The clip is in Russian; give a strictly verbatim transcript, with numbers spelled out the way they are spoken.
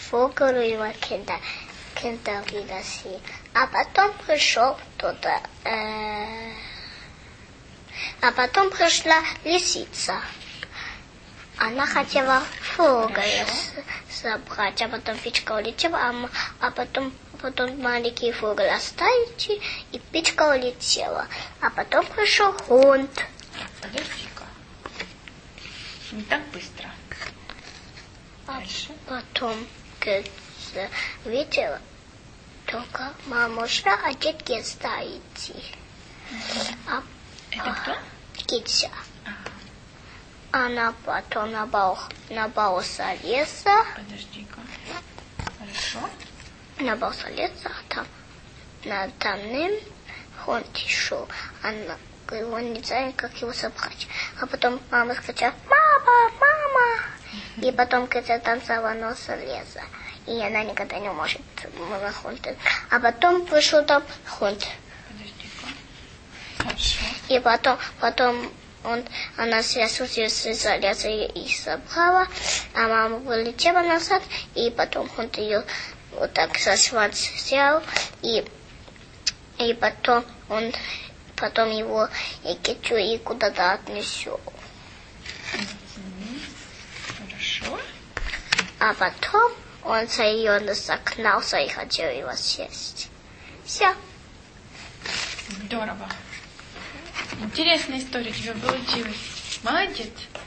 фугуру его кидал, кидал и носи. А потом пришел туда, э, а потом пришла лисица. Она хотела фугуру собрать, а потом птичка улетела, а, а потом, потом маленький фугуру оставить, и птичка улетела. А потом пришел хунт. Подожди-ка. Не так быстро. А потом, когда видела, только мамушка, а детки оставите. А, Это кто? Китя. Она потом на бал, на бал залезла. Подожди-ка. Хорошо. На бал залезла, а там на данным он шел. Она он не знает, как его собрать. А потом мама сказала: мама, мама. И потом, когда танцевала, она залезла. И она никогда не может на хунт. А потом пришел там хунт. Подожди-ка. Хорошо. И потом, потом он, она связалась с залезла и собрала, а мама вылетела назад, и потом он ее вот так со шванц взял, и, и потом он, потом его и Китю и куда-то отнесел. Хорошо. А потом он за ее загнался и хотел его съесть. Все. Здорово. Интересная история у тебя получилась. Молодец.